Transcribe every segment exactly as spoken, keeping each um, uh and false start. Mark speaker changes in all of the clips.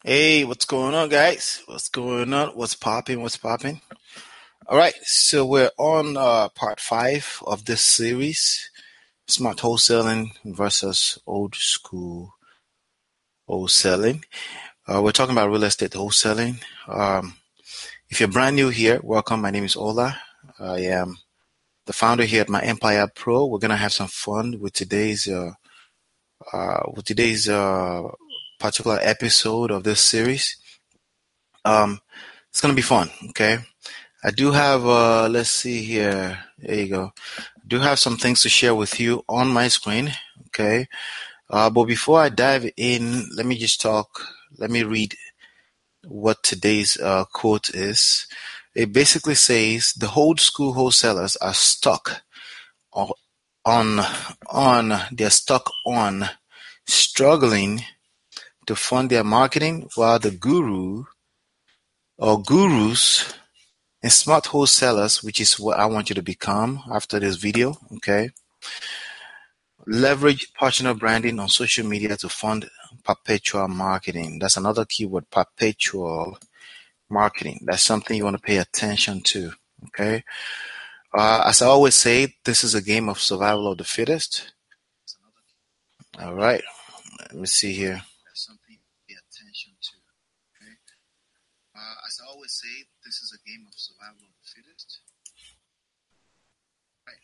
Speaker 1: Hey, what's going on, guys? What's going on? What's popping? What's popping? All right, so we're on uh, part five of this series, smart wholesaling versus old school wholesaling. Uh, we're talking about real estate wholesaling. Um, if you're brand new here, welcome. My name is Ola. I am the founder here at My Empire Pro. We're gonna have some fun with today's uh, uh, with today's uh, particular episode of this series. Um, it's gonna be fun. Okay. I do have, uh, let's see here. There you go. I do have some things to share with you on my screen. Okay. Uh, but before I dive in, let me just talk. Let me read what today's uh, quote is. It basically says the old school wholesalers are stuck on, on, on they're stuck on struggling to fund their marketing while the guru or gurus and smart wholesalers, which is what I want you to become after this video, okay? Leverage partner branding on social media to fund perpetual marketing. That's another keyword, perpetual marketing. That's something you want to pay attention to, okay? Uh, as I always say, this is a game of survival of the fittest. All right, let me see here. That's something you pay attention to, okay? Uh, as I always say, this is a game of survival of the fittest. Right.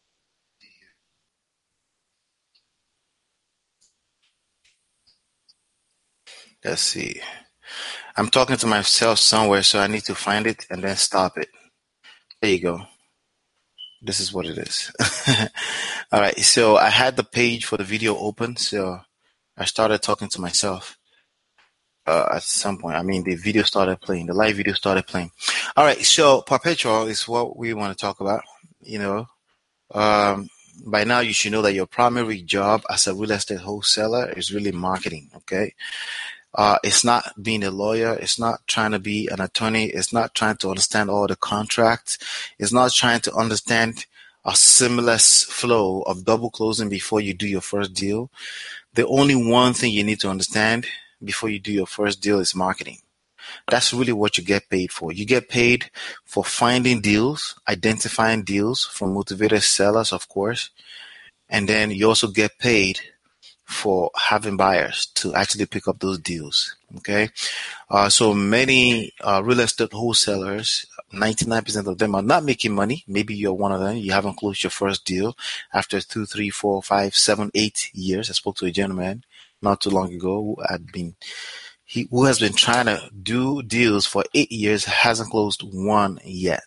Speaker 1: Let's see. I'm talking to myself somewhere, so I need to find it and then stop it. There you go. This is what it is. All right. So I had the page for the video open, so I started talking to myself uh, at some point. I mean, the video started playing. The live video started playing. All right. So perpetual is what we want to talk about. You know, um, by now you should know that your primary job as a real estate wholesaler is really marketing. Okay. Uh, it's not being a lawyer. It's not trying to be an attorney. It's not trying to understand all the contracts. It's not trying to understand a seamless flow of double closing before you do your first deal. The only one thing you need to understand before you do your first deal is marketing. That's really what you get paid for. You get paid for finding deals, identifying deals from motivated sellers, of course. And then you also get paid for having buyers to actually pick up those deals. Okay. Uh, so many uh, real estate wholesalers, ninety-nine percent of them are not making money. Maybe you're one of them. You haven't closed your first deal after two, three, four, five, seven, eight years. I spoke to a gentleman not too long ago who had been, he, who has been trying to do deals for eight years, hasn't closed one yet.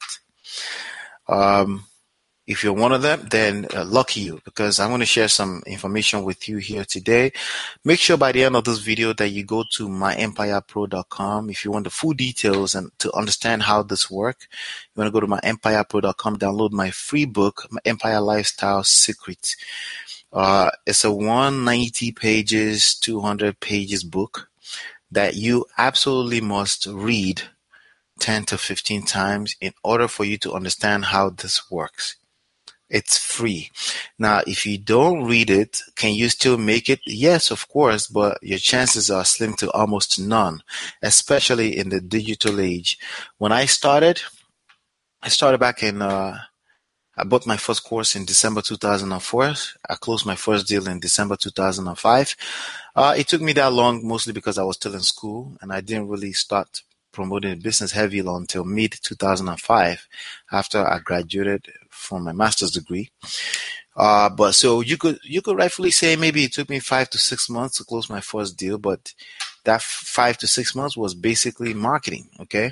Speaker 1: Um, If you're one of them, then uh, lucky you, because I'm going to share some information with you here today. Make sure by the end of this video that you go to my empire pro dot com if you want the full details and to understand how this works. You want to go to my empire pro dot com, download my free book, My Empire Lifestyle Secrets. Uh, it's a one hundred ninety pages, two hundred pages book that you absolutely must read ten to fifteen times in order for you to understand how this works. It's free. Now, if you don't read it, can you still make it? Yes, of course, but your chances are slim to almost none, especially in the digital age. When I started, I started back in, uh, I bought my first course in December two thousand four. I closed my first deal in December two thousand five. Uh, it took me that long, mostly because I was still in school and I didn't really start promoting the business heavily until mid two thousand five after I graduated from my master's degree. Uh, but so you could you could rightfully say maybe it took me five to six months to close my first deal, but that five to six months was basically marketing. Okay.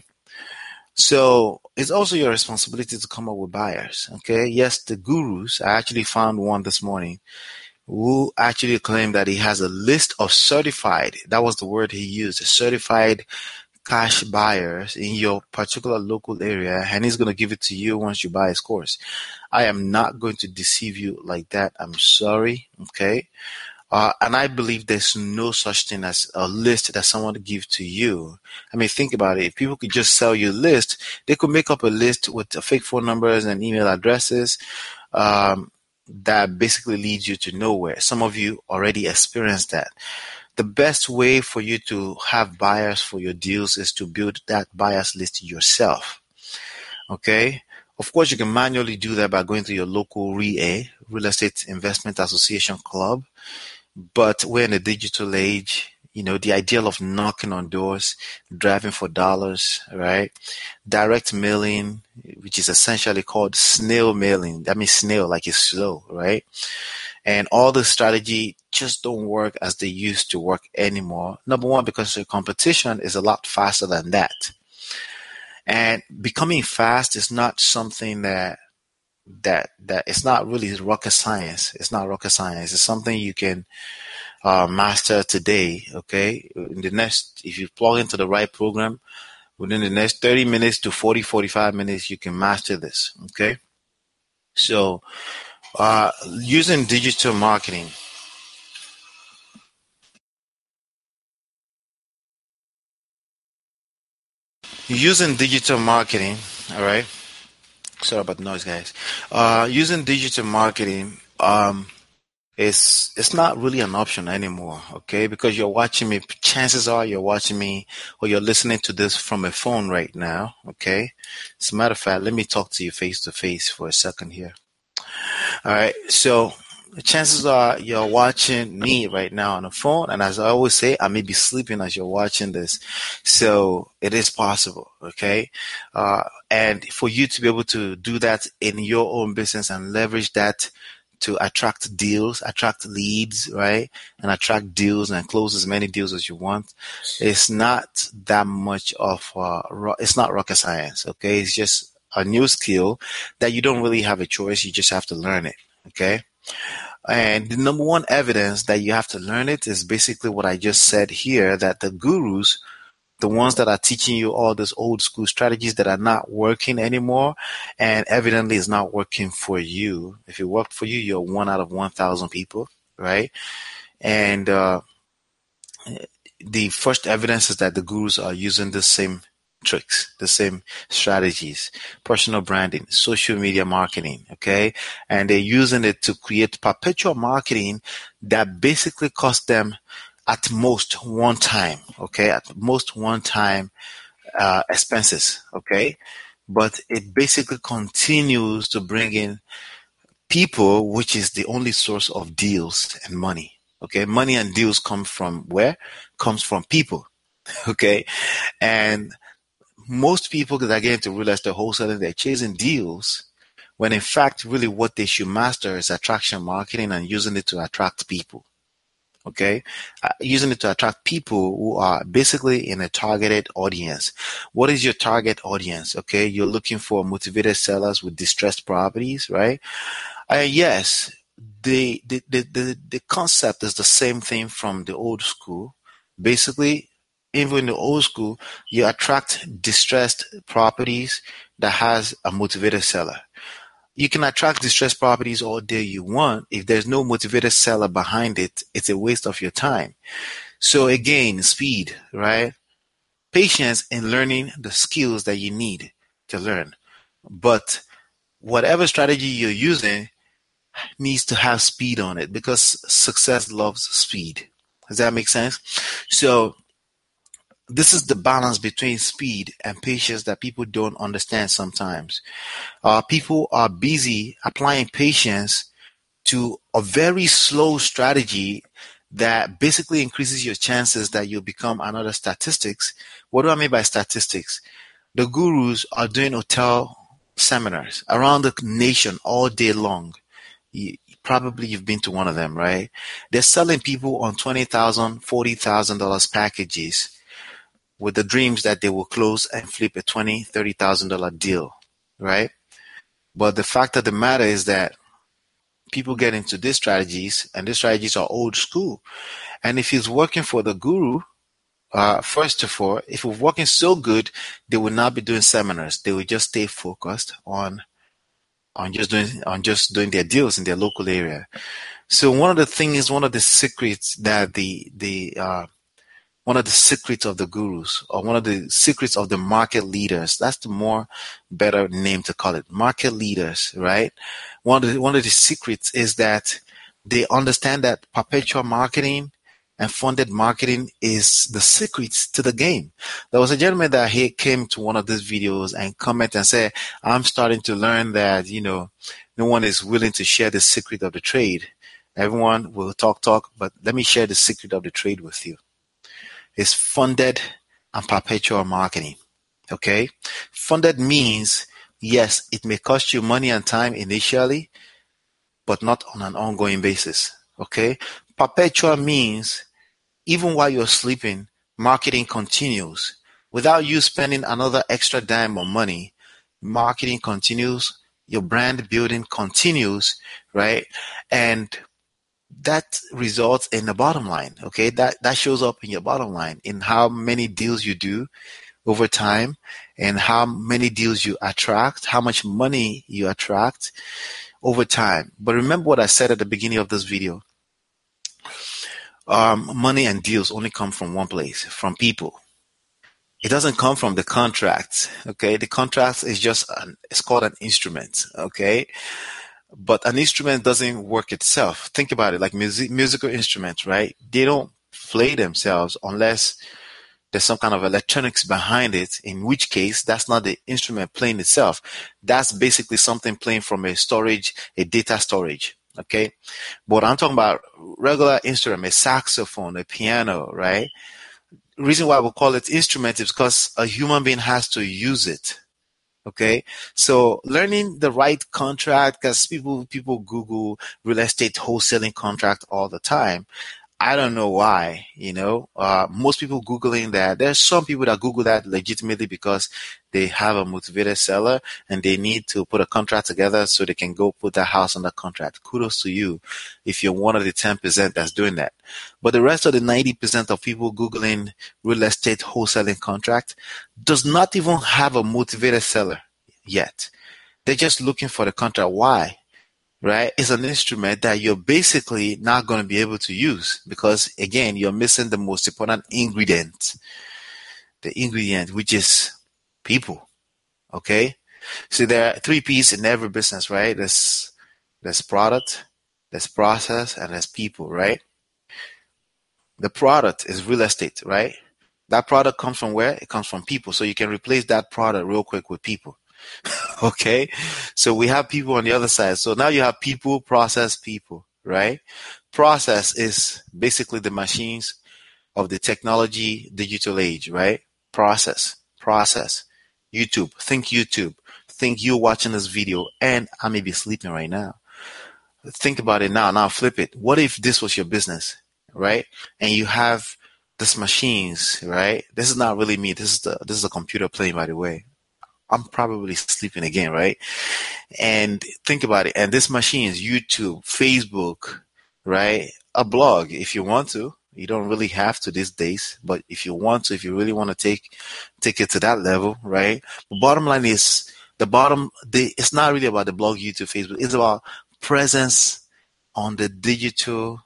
Speaker 1: So it's also your responsibility to come up with buyers. Okay. Yes, the gurus, I actually found one this morning who actually claimed that he has a list of certified, that was the word he used, certified cash buyers in your particular local area, and he's going to give it to you once you buy his course. I am not going to deceive you like that. I'm sorry. Okay. Uh, and I believe there's no such thing as a list that someone would give to you. I mean, think about it. If people could just sell you a list, they could make up a list with fake phone numbers and email addresses um, that basically leads you to nowhere. Some of you already experienced that. the best way for you to have buyers for your deals is to build that buyers list yourself. Okay. Of course, you can manually do that by going to your local R E A, Real Estate Investment Association Club. But we're in a digital age. You know, the ideal of knocking on doors, driving for dollars, right? Direct mailing, which is essentially called snail mailing. That means snail, like it's slow, right? And all the strategy just don't work as they used to work anymore. Number one, because the competition is a lot faster than that. And becoming fast is not something that that that it's not really rocket science. It's not rocket science. It's something you can uh, master today. Okay, in the next, if you plug into the right program, within the next thirty minutes to forty, forty-five minutes, you can master this. Okay, so uh, using digital marketing. Using digital marketing, all right. Sorry about the noise, guys. Uh, using digital marketing, um, it's it's not really an option anymore, okay? Because you're watching me. Chances are you're watching me or you're listening to this from a phone right now, okay? As a matter of fact, let me talk to you face to face for a second here. All right. So chances are you're watching me right now on the phone, and as I always say, I may be sleeping as you're watching this. So it is possible, okay? Uh, and for you to be able to do that in your own business and leverage that to attract deals, attract leads, right? And attract deals and close as many deals as you want. It's not that much of, uh, ro- it's not rocket science, okay? It's just a new skill that you don't really have a choice. You just have to learn it, okay? And the number one evidence that you have to learn it is basically what I just said here, that the gurus, the ones that are teaching you all those old school strategies that are not working anymore and evidently is not working for you. If it worked for you, you're one out of one thousand people, right? And uh, the first evidence is that the gurus are using the same tricks, the same strategies, personal branding, social media marketing, okay? And they're using it to create perpetual marketing that basically costs them at most one time, okay? At most one time uh, expenses, okay? But it basically continues to bring in people, which is the only source of deals and money. Okay, money and deals come from where? Comes from people. Okay, and most people that get into real estate wholesaling, they're chasing deals, when in fact, really what they should master is attraction marketing and using it to attract people. Okay, uh, using it to attract people who are basically in a targeted audience. What is your target audience? Okay, you're looking for motivated sellers with distressed properties, right? Uh, yes, the, the the the the concept is the same thing from the old school. Basically, even in the old school, you attract distressed properties that has a motivated seller. You can attract distressed properties all day you want. If there's no motivated seller behind it, it's a waste of your time. So again, speed, right? Patience in learning the skills that you need to learn. But whatever strategy you're using needs to have speed on it because success loves speed. Does that make sense? So this is the balance between speed and patience that people don't understand sometimes. Uh, people are busy applying patience to a very slow strategy that basically increases your chances that you'll become another statistics. What do I mean by statistics? The gurus are doing hotel seminars around the nation all day long. You, probably you've been to one of them, right? They're selling people on twenty thousand dollars, forty thousand dollars packages with the dreams that they will close and flip a twenty thousand dollars, thirty thousand dollars deal, right? But the fact of the matter is that people get into these strategies, and these strategies are old school. And if it's working for the guru, uh, first of all, if it's working so good, they will not be doing seminars. They will just stay focused on on just doing on just doing their deals in their local area. So one of the things, one of the secrets that the the uh, one of the secrets of the gurus, or one of the secrets of the market leaders, that's the more better name to call it, market leaders, right? One of the, one of the secrets is that they understand that perpetual marketing and funded marketing is the secret to the game. There was a gentleman that he came to one of these videos and commented and said, I'm starting to learn that, you know, no one is willing to share the secret of the trade. Everyone will talk, talk, but let me share the secret of the trade with you. It's funded and perpetual marketing. Okay? Funded means, yes, it may cost you money and time initially, but not on an ongoing basis. Okay? Perpetual means even while you're sleeping, marketing continues. Without you spending another extra dime or money, marketing continues, your brand building continues, right? And that results in the bottom line. Okay? That that shows up in your bottom line, in how many deals you do over time and how many deals you attract, how much money you attract over time. But remember what I said at the beginning of this video. Um, money and deals only come from one place, from people. It doesn't come from the contracts. Okay, the contract is just an, it's called an instrument. Okay, but an instrument doesn't work itself. Think about it, like music, musical instruments, right? They don't play themselves unless there's some kind of electronics behind it, in which case that's not the instrument playing itself. That's basically something playing from a storage, a data storage. Okay, but I'm talking about regular instrument, a saxophone, a piano, right? The reason why we call it instrument is because a human being has to use it. Okay, so learning the right contract, because people people Google real estate wholesaling contract all the time. I don't know why, you know, uh, most people Googling that. There's some people that Google that legitimately because they have a motivated seller and they need to put a contract together so they can go put that house on the contract. Kudos to you if you're one of the ten percent that's doing that. But the rest of the ninety percent of people Googling real estate wholesaling contract does not even have a motivated seller yet. They're just looking for the contract. Why? Right? It's an instrument that you're basically not going to be able to use because, again, you're missing the most important ingredient, the ingredient, which is people. Okay? So there are three P's in every business, right? There's, there's product, there's process, and there's people, right? The product is real estate, right? That product comes from where? It comes from people. So you can replace that product real quick with people. Okay, so we have people on the other side. So now you have people, process, people, right? Process is basically the machines of the technology digital age, right? Process, process. YouTube, think YouTube. Think you're watching this video and I may be sleeping right now. Think about it now. Now flip it. What if this was your business, right? And you have these machines, right? This is not really me. This is the this is a computer playing, by the way. I'm probably sleeping again, right? And think about it. And this machine is YouTube, Facebook, right? A blog if you want to. You don't really have to these days, but if you want to, if you really want to take take it to that level, right? The bottom line is the bottom. The, it's not really about the blog, YouTube, Facebook. It's about presence on the digital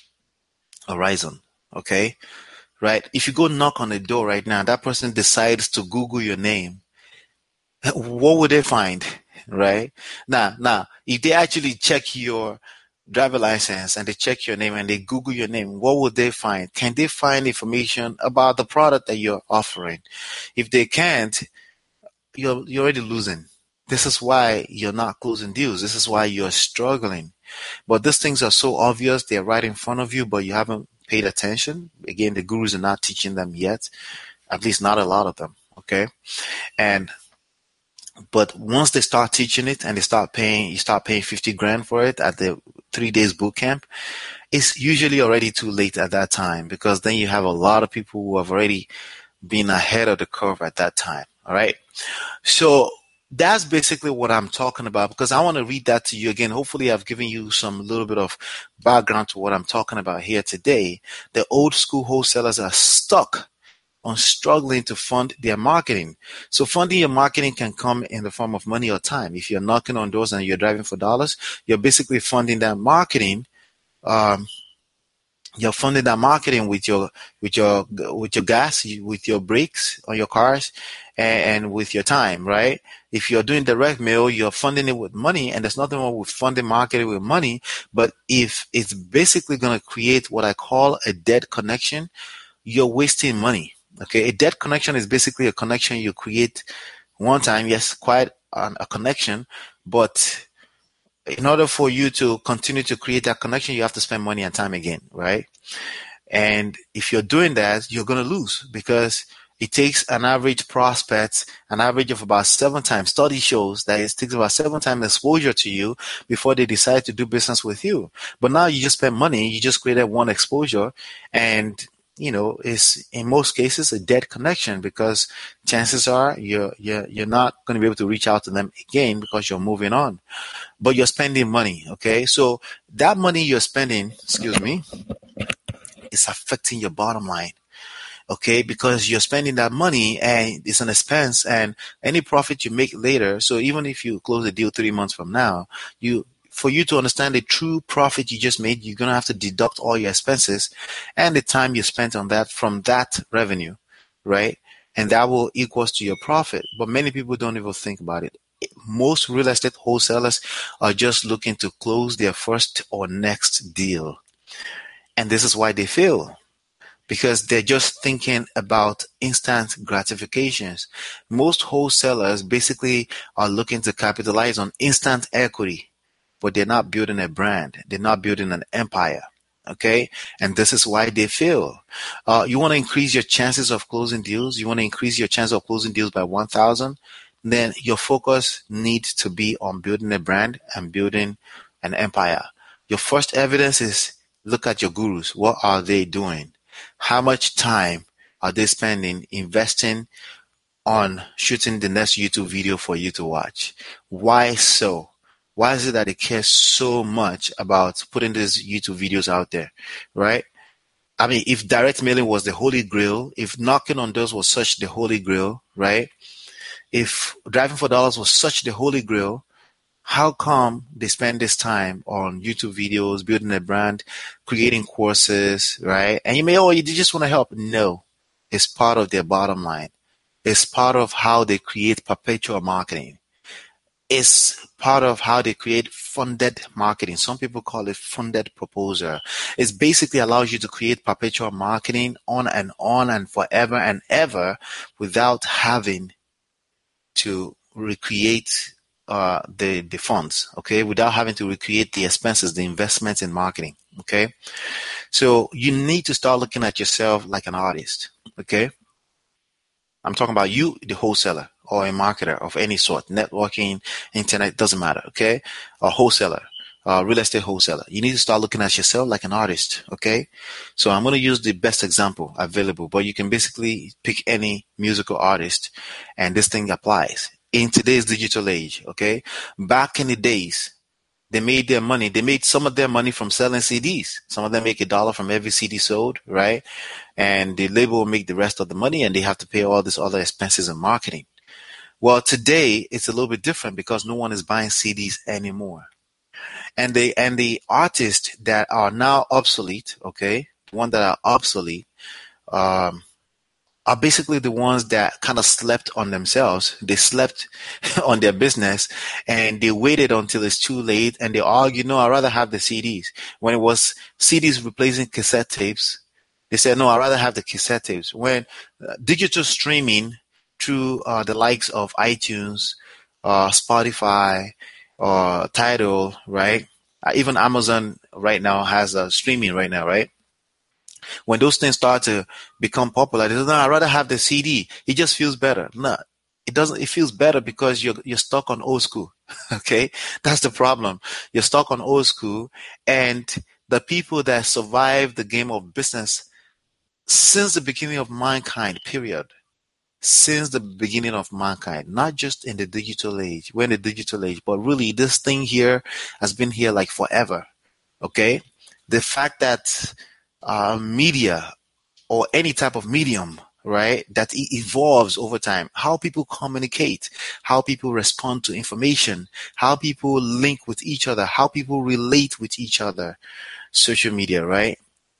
Speaker 1: horizon. Okay, right? If you go knock on the door right now, that person decides to Google your name. What would they find, right? Now, now, if they actually check your driver license and they check your name and they Google your name, what would they find? Can they find information about the product that you're offering? If they can't, you're, you're already losing. This is why you're not closing deals. This is why you're struggling. But these things are so obvious. They're right in front of you, but you haven't paid attention. Again, the gurus are not teaching them yet, at least not a lot of them. Okay. And But once they start teaching it and they start paying, you start paying fifty grand for it at the three days boot camp, it's usually already too late at that time because then you have a lot of people who have already been ahead of the curve at that time. All right. So that's basically what I'm talking about because I want to read that to you again. Hopefully I've given you some little bit of background to what I'm talking about here today. The old school wholesalers are stuck on struggling to fund their marketing. So funding your marketing can come in the form of money or time. If you're knocking on doors and you're driving for dollars, you're basically funding that marketing um, You're funding that marketing with your with your with your gas, with your brakes on your cars, and, and with your time, right? If you're doing direct mail, you're funding it with money, and there's nothing wrong with funding marketing with money. But if it's basically going to create what I call a dead connection, you're wasting money. Okay, a dead connection is basically a connection you create one time. Yes, quite an, a connection, but in order for you to continue to create that connection, you have to spend money and time again, right? And if you're doing that, you're going to lose because it takes an average prospect, an average of about seven times. Study shows that it takes about seven times exposure to you before they decide to do business with you. But now you just spend money, you just created one exposure, and you know, it's in most cases a dead connection because chances are you're you're you're not going to be able to reach out to them again because you're moving on. But you're spending money, okay? So that money you're spending, excuse me, is affecting your bottom line, okay? Because you're spending that money and it's an expense, and any profit you make later. So even if you close the deal three months from now, you for you to understand the true profit you just made, you're gonna have to deduct all your expenses and the time you spent on that from that revenue, right? And that will equals to your profit. But many people don't even think about it. Most real estate wholesalers are just looking to close their first or next deal. And this is why they fail, because they're just thinking about instant gratifications. Most wholesalers basically are looking to capitalize on instant equity, but they're not building a brand. They're not building an empire. Okay. And this is why they fail. Uh, you want to increase your chances of closing deals. You want to increase your chance of closing deals by one thousand. Then your focus needs to be on building a brand and building an empire. Your first evidence is look at your gurus. What are they doing? How much time are they spending investing on shooting the next YouTube video for you to watch? Why so? Why is it that they care so much about putting these YouTube videos out there, right? I mean, if direct mailing was the holy grail, if knocking on doors was such the holy grail, right? If driving for dollars was such the holy grail, how come they spend this time on YouTube videos, building a brand, creating courses, right? And you may, oh, you just want to help. No, it's part of their bottom line. It's part of how they create perpetual marketing. It's part of how they create funded marketing. Some people call it funded proposal. It basically allows you to create perpetual marketing on and on and forever and ever without having to recreate uh, the the funds, okay, without having to recreate the expenses, the investments in marketing, okay. So you need to start looking at yourself like an artist, okay. I'm talking about you, the wholesaler or a marketer of any sort, networking, internet, doesn't matter, okay, a wholesaler. Uh, real estate wholesaler. You need to start looking at yourself like an artist, okay? So I'm going to use the best example available, but you can basically pick any musical artist and this thing applies. In today's digital age, okay? Back in the days, they made their money. They made some of their money from selling C Ds. Some of them make a dollar from every C D sold, right? And the label will make the rest of the money and they have to pay all these other expenses in marketing. Well, today it's a little bit different because no one is buying C Ds anymore. And the and the artists that are now obsolete, okay, the ones that are obsolete, um, are basically the ones that kind of slept on themselves. They slept on their business and they waited until it's too late and they argue, no, I'd rather have the C Ds. When it was C Ds replacing cassette tapes, they said, no, I'd rather have the cassette tapes. When uh, digital streaming through uh, the likes of iTunes, uh, Spotify, or Tidal, right? Uh, even Amazon right now has a uh, streaming right now, right? When those things start to become popular, they say, no, I'd rather have the C D. It just feels better. No, it doesn't. It feels better because you're you're stuck on old school. Okay, that's the problem. You're stuck on old school, and the people that survive the game of business since the beginning of mankind, period. Since the beginning of mankind, not just in the digital age, we're in the digital age, but really this thing here has been here like forever. Okay, the fact that uh, media or any type of medium, right, that it evolves over time, how people communicate, how people respond to information, how people link with each other, how people relate with each other, social media, right?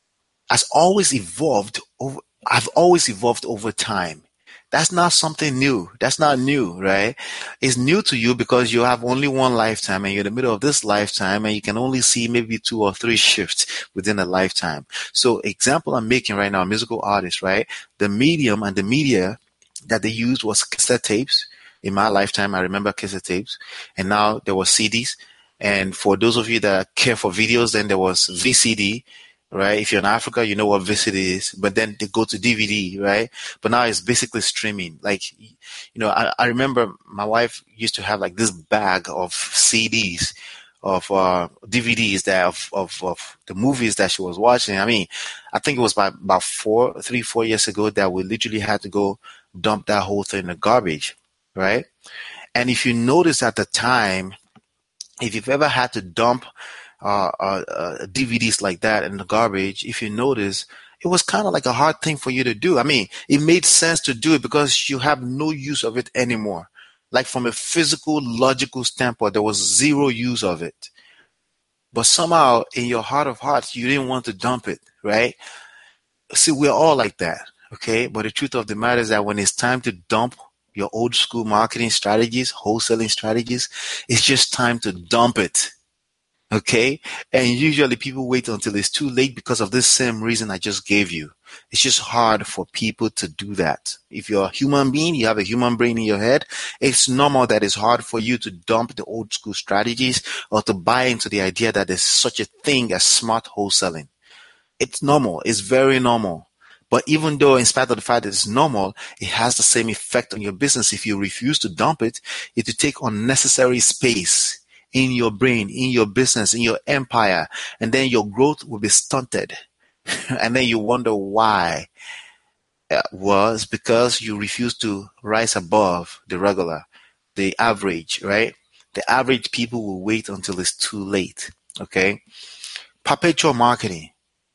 Speaker 1: has always evolved over, I've always evolved over time. That's not something new. That's not new, right? It's new to you because you have only one lifetime and you're in the middle of this lifetime and you can only see maybe two or three shifts within a lifetime. So example I'm making right now, musical artists, right? The medium and the media that they used was cassette tapes. In my lifetime, I remember cassette tapes, and now there was C Ds. And for those of you that care for videos, then there was V C D, right? If you're in Africa, you know what V C D is, but then they go to D V D, right? But now it's basically streaming. Like, you know, I, I remember my wife used to have like this bag of C Ds, of uh, D V Ds that of, of, of the movies that she was watching. I mean, I think it was about, about four, three, four years ago that we literally had to go dump that whole thing in the garbage, right? And if you notice at the time, if you've ever had to dump uh, uh, uh, D V Ds like that in the garbage, if you notice, it was kind of like a hard thing for you to do. I mean, it made sense to do it because you have no use of it anymore. Like from a physical, logical standpoint, there was zero use of it. But somehow, in your heart of hearts, you didn't want to dump it, right? See, we're all like that, okay? But the truth of the matter is that when it's time to dump your old school marketing strategies, wholesaling strategies, it's just time to dump it. Okay. And usually people wait until it's too late because of this same reason I just gave you. It's just hard for people to do that. If you're a human being, you have a human brain in your head, it's normal that it's hard for you to dump the old school strategies or to buy into the idea that there's such a thing as smart wholesaling. It's normal. It's very normal. But even though in spite of the fact that it's normal, it has the same effect on your business. If you refuse to dump it, it will take unnecessary space in your brain, in your business, in your empire, and then your growth will be stunted. And then you wonder why. It was because you refuse to rise above the regular, the average, right? The average people will wait until it's too late. Okay. Perpetual marketing.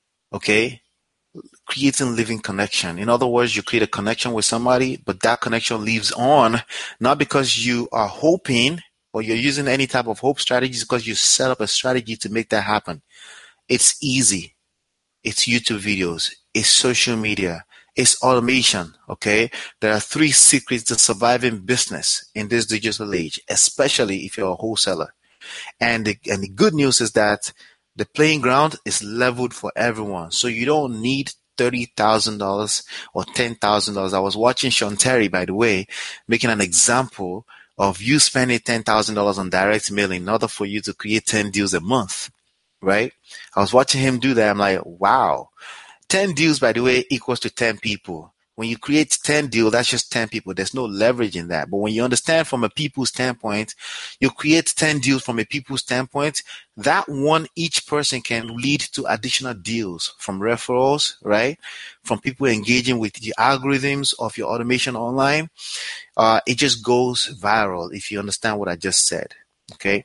Speaker 1: Okay. Creating living connection. In other words, you create a connection with somebody, but that connection lives on, not because you are hoping or you're using any type of hope strategies, because you set up a strategy to make that happen. It's easy. It's YouTube videos. It's social media. It's automation. Okay. There are three secrets to surviving business in this digital age, especially if you're a wholesaler. And the, and the good news is that the playing ground is leveled for everyone. So you don't need thirty thousand dollars or ten thousand dollars. I was watching Sean Terry, by the way, making an example of you spending ten thousand dollars on direct mailing in order for you to create ten deals a month, right? I was watching him do that. I'm like, wow. ten deals, by the way, equals to ten people. When you create ten deals, that's just ten people. There's no leverage in that. But when you understand from a people standpoint, you create ten deals from a people standpoint, that one, each person can lead to additional deals from referrals, right? From people engaging with the algorithms of your automation online. Uh, it just goes viral if you understand what I just said, okay?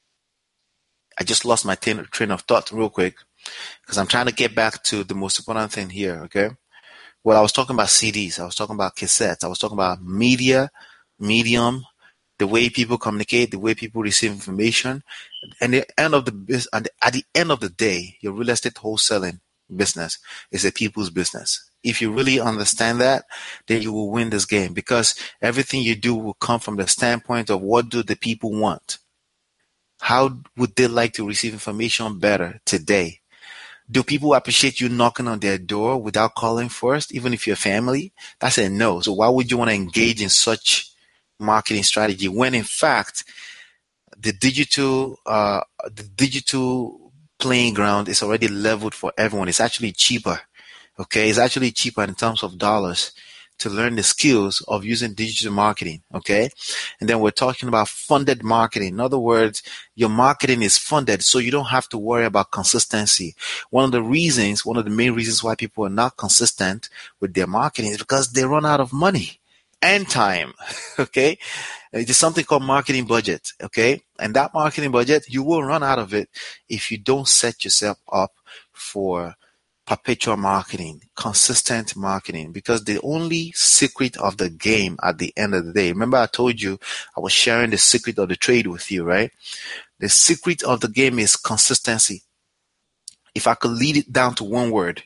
Speaker 1: I just lost my train of thought real quick because I'm trying to get back to the most important thing here, okay? Well, I was talking about C Ds. I was talking about cassettes. I was talking about media, medium, the way people communicate, the way people receive information. And the end of the and at the end of the day, your real estate wholesaling business is a people's business. If you really understand that, then you will win this game because everything you do will come from the standpoint of what do the people want? How would they like to receive information better today? Do people appreciate you knocking on their door without calling first, even if you're family? That's a no. So why would you want to engage in such marketing strategy when in fact the digital uh, the digital playing ground is already leveled for everyone? It's actually cheaper. Okay, it's actually cheaper in terms of dollars to learn the skills of using digital marketing, okay? And then we're talking about funded marketing. In other words, your marketing is funded, so you don't have to worry about consistency. One of the reasons, one of the main reasons why people are not consistent with their marketing is because they run out of money and time, okay? It is something called marketing budget, okay? And that marketing budget, you will run out of it if you don't set yourself up for perpetual marketing, consistent marketing, because the only secret of the game at the end of the day, remember I told you I was sharing the secret of the trade with you, right? The secret of the game is consistency. If I could lead it down to one word,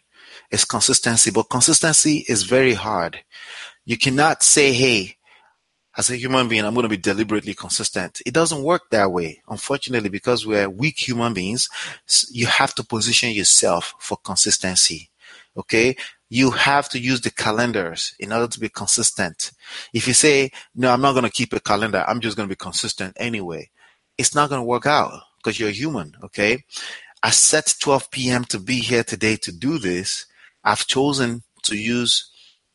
Speaker 1: is consistency, but consistency is very hard. You cannot say, hey, as a human being, I'm going to be deliberately consistent. It doesn't work that way. Unfortunately, because we're weak human beings, you have to position yourself for consistency. Okay? You have to use the calendars in order to be consistent. If you say, no, I'm not going to keep a calendar, I'm just going to be consistent anyway, it's not going to work out because you're human. Okay? I set twelve p.m. to be here today to do this. I've chosen to use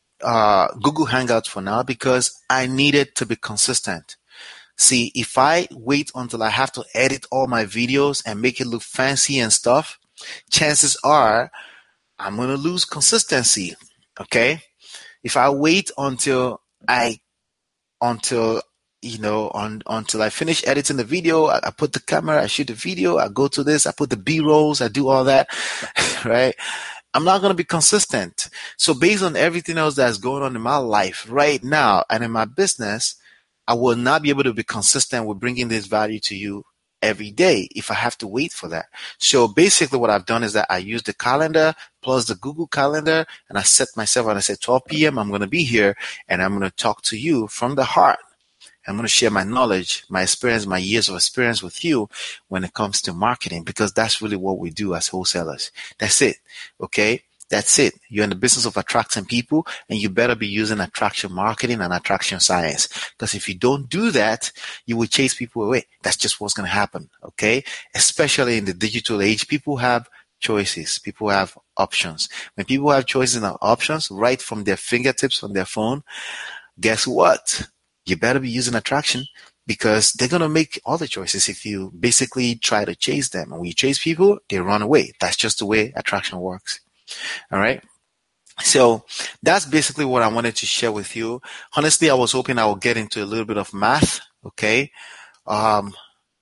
Speaker 1: uh, Google Hangouts for now because I needed to be consistent. See, if I wait until I have to edit all my videos and make it look fancy and stuff, chances are I'm going to lose consistency. Okay? If I wait until I, until, you know, on, until I finish editing the video, I, I put the camera, I shoot the video, I go to this, I put the B-rolls, I do all that, right? I'm not going to be consistent. So based on everything else that's going on in my life right now and in my business, I will not be able to be consistent with bringing this value to you every day if I have to wait for that. So basically what I've done is that I use the calendar plus the Google Calendar, and I set myself and I said twelve p.m. I'm going to be here and I'm going to talk to you from the heart. I'm going to share my knowledge, my experience, my years of experience with you when it comes to marketing, because that's really what we do as wholesalers. That's it. Okay. That's it. You're in the business of attracting people, and you better be using attraction marketing and attraction science. Because if you don't do that, you will chase people away. That's just what's going to happen. Okay. Especially in the digital age, people have choices. People have options. When people have choices and options right from their fingertips on their phone, guess what? You better be using attraction, because they're going to make all the choices if you basically try to chase them. And when you chase people, they run away. That's just the way attraction works. All right. So that's basically what I wanted to share with you. Honestly, I was hoping I would get into a little bit of math. Okay. Um,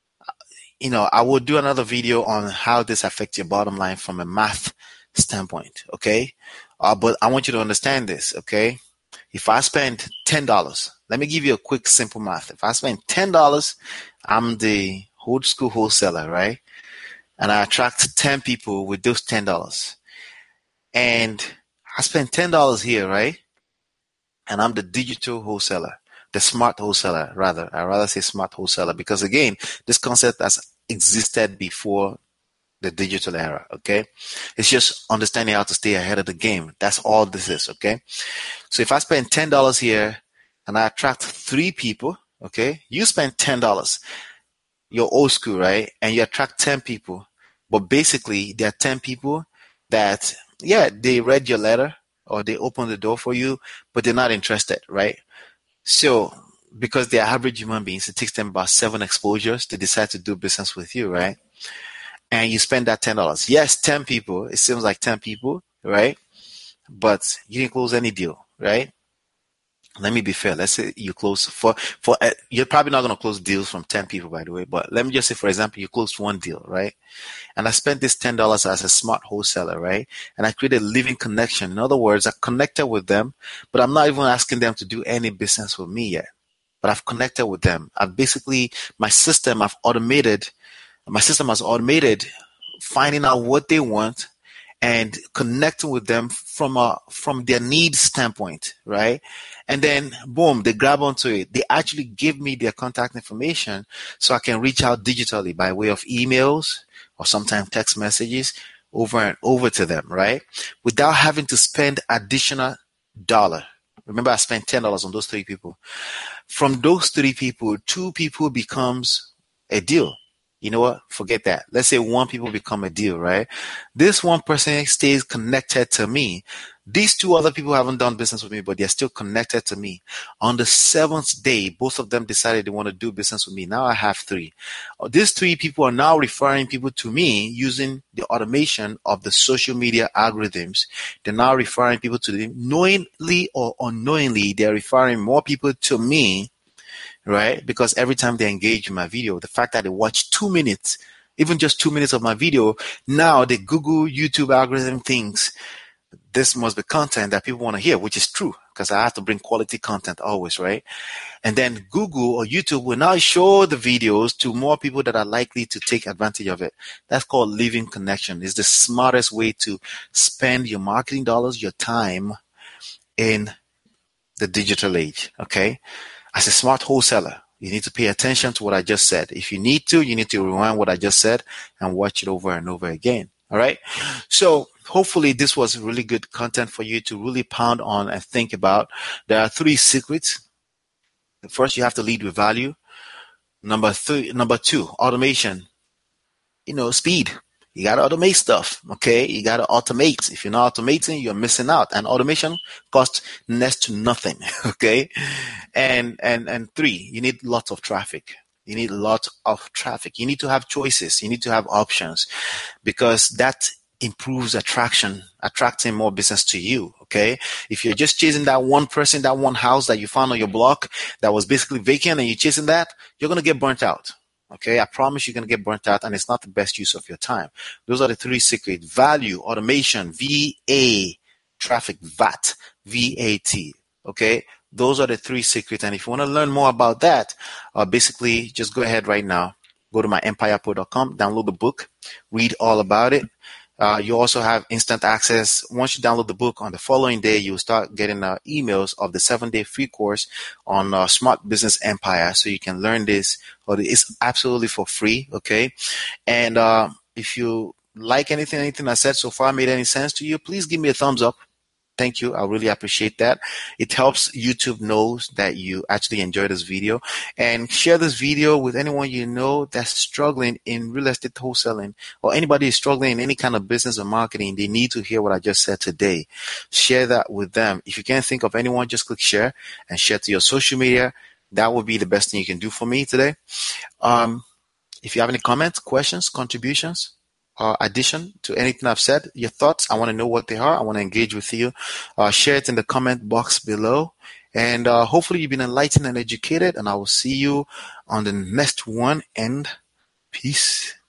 Speaker 1: you know, I will do another video on how this affects your bottom line from a math standpoint. Okay. Uh, but I want you to understand this. Okay. If I spend ten dollars, let me give you a quick, simple math. If I spend ten dollars, I'm the old school wholesaler, right? And I attract ten people with those ten dollars. And I spend ten dollars here, right? And I'm the digital wholesaler, the smart wholesaler, rather. I'd rather say smart wholesaler, because again, this concept has existed before the digital era, okay? It's just understanding how to stay ahead of the game. That's all this is, okay? So if I spend ten dollars here and I attract three people, okay? You spend ten dollars. You're old school, right? And you attract ten people. But basically, there are ten people that, yeah, they read your letter or they opened the door for you, but they're not interested, right? So because they're average human beings, it takes them about seven exposures to decide to do business with you, right? And you spend that ten dollars. Yes, ten people. It seems like ten people, right? But you didn't close any deal, right? Let me be fair. Let's say you close for, for uh, you're probably not going to close deals from ten people, by the way. But let me just say, for example, you closed one deal, right? And I spent this ten dollars as a smart wholesaler, right? And I created a living connection. In other words, I connected with them, but I'm not even asking them to do any business with me yet. But I've connected with them. I've basically, my system, I've automated My system has automated finding out what they want and connecting with them from a from their needs standpoint, right? And then, boom, they grab onto it. They actually give me their contact information so I can reach out digitally by way of emails or sometimes text messages over and over to them, right? Without having to spend additional dollar. Remember, I spent ten dollars on those three people. From those three people, two people becomes a deal. You know what? Forget that. Let's say one people become a deal, right? This one person stays connected to me. These two other people haven't done business with me, but they're still connected to me. On the seventh day, both of them decided they want to do business with me. Now I have three. These three people are now referring people to me using the automation of the social media algorithms. They're now referring people to them. Knowingly or unknowingly, they're referring more people to me, right? Because every time they engage in my video, the fact that they watch two minutes, even just two minutes of my video, now the Google, YouTube algorithm thinks this must be content that people want to hear, which is true, because I have to bring quality content always, right? And then Google or YouTube will now show the videos to more people that are likely to take advantage of it. That's called living connection. It's the smartest way to spend your marketing dollars, your time in the digital age. Okay. As a smart wholesaler, you need to pay attention to what I just said. If you need to, you need to rewind what I just said and watch it over and over again. All right. So hopefully this was really good content for you to really pound on and think about. There are three secrets. First, you have to lead with value. Number three, number two, automation. You know, speed. You got to automate stuff. Okay. You got to automate. If you're not automating, you're missing out. And automation costs next to nothing. Okay. And, and, and three, you need lots of traffic. You need lots of traffic. You need to have choices. You need to have options, because that improves attraction, attracting more business to you. Okay. If you're just chasing that one person, that one house that you found on your block that was basically vacant, and you're chasing that, you're going to get burnt out. Okay. I promise you're going to get burnt out, and it's not the best use of your time. Those are the three secrets: value, automation, V A, traffic, V A T, V A T. Okay. Those are the three secrets. And if you want to learn more about that, uh, basically just go ahead right now, go to my empire pro dot com, download the book, read all about it. Uh, you also have instant access. Once you download the book, on the following day, you'll start getting uh, emails of the seven-day free course on uh, Smart Business Empire, so you can learn this. Or it's absolutely for free, okay? And uh, if you like anything, anything I said so far made any sense to you, please give me a thumbs up. Thank you. I really appreciate that. It helps YouTube knows that you actually enjoy this video, and share this video with anyone you know that's struggling in real estate wholesaling, or anybody is struggling in any kind of business or marketing. They need to hear what I just said today. Share that with them. If you can't think of anyone, just click share and share to your social media. That would be the best thing you can do for me today. Um, if you have any comments, questions, contributions, Uh, addition to anything I've said, your thoughts, I want to know what they are. I want to engage with you. Uh, share it in the comment box below. And uh, hopefully you've been enlightened and educated. And I will see you on the next one. And peace.